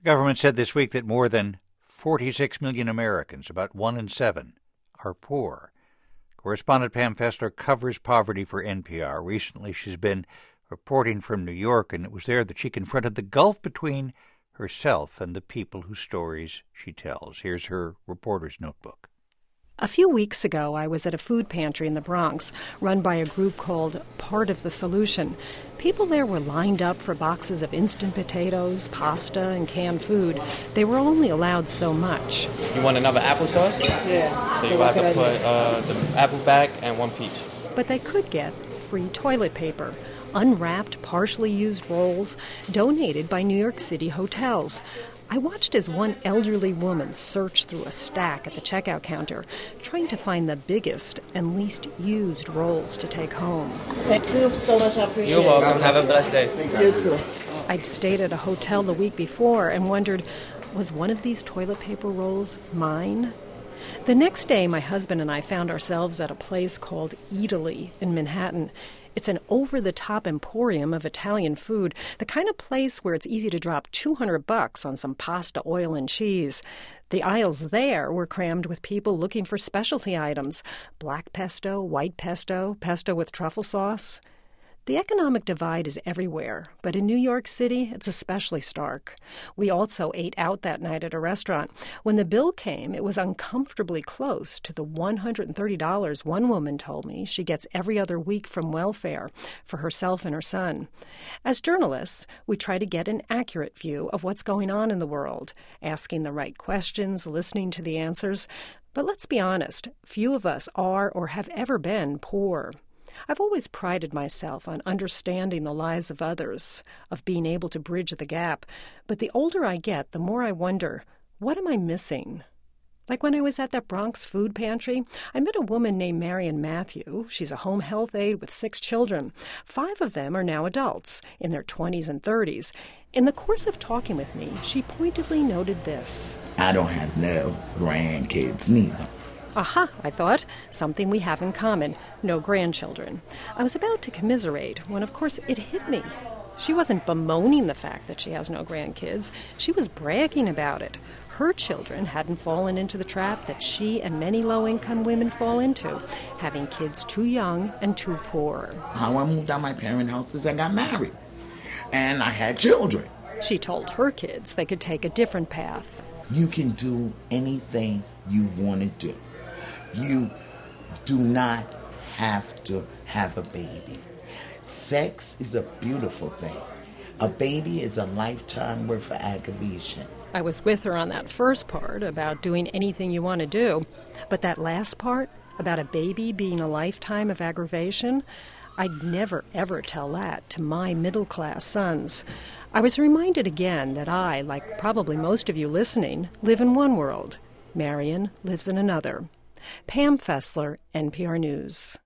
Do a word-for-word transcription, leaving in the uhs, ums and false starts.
The government said this week that more than forty-six million Americans, about one in seven, are poor. Correspondent Pam Fessler covers poverty for N P R. Recently, she's been reporting from New York, and it was there that she confronted the gulf between herself and the people whose stories she tells. Here's her reporter's notebook. A few weeks ago, I was at a food pantry in the Bronx, run by a group called Part of the Solution. People there were lined up for boxes of instant potatoes, pasta, and canned food. They were only allowed so much. You want another applesauce? Yeah. So you have to put uh, the apple back and one peach. But they could get free toilet paper, unwrapped, partially used rolls, donated by New York City hotels. I watched as one elderly woman search through a stack at the checkout counter, trying to find the biggest and least used rolls to take home. Thank you so much. I appreciate it. You're welcome. Have a blessed day. You too. I'd stayed at a hotel the week before and wondered, was one of these toilet paper rolls mine? The next day, my husband and I found ourselves at a place called Eataly in Manhattan. It's an over-the-top emporium of Italian food, the kind of place where it's easy to drop two hundred bucks on some pasta, oil, and cheese. The aisles there were crammed with people looking for specialty items: black pesto, white pesto, pesto with truffle sauce. The economic divide is everywhere, but in New York City, it's especially stark. We also ate out that night at a restaurant. When the bill came, it was uncomfortably close to the one hundred thirty dollars one woman told me she gets every other week from welfare for herself and her son. As journalists, we try to get an accurate view of what's going on in the world, asking the right questions, listening to the answers. But let's be honest, few of us are or have ever been poor. I've always prided myself on understanding the lives of others, of being able to bridge the gap. But the older I get, the more I wonder, what am I missing? Like when I was at that Bronx food pantry, I met a woman named Marion Matthew. She's a home health aide with six children. Five of them are now adults, in their twenties and thirties. In the course of talking with me, she pointedly noted this. I don't have no grandkids neither. Aha, I thought, something we have in common, no grandchildren. I was about to commiserate when, of course, it hit me. She wasn't bemoaning the fact that she has no grandkids. She was bragging about it. Her children hadn't fallen into the trap that she and many low-income women fall into, having kids too young and too poor. How I moved out my parents' houses and got married. And I had children. She told her kids they could take a different path. You can do anything you want to do. You do not have to have a baby. Sex is a beautiful thing. A baby is a lifetime worth of aggravation. I was with her on that first part about doing anything you want to do. But that last part, about a baby being a lifetime of aggravation, I'd never, ever tell that to my middle-class sons. I was reminded again that I, like probably most of you listening, live in one world. Marion lives in another. Pam Fessler, N P R News.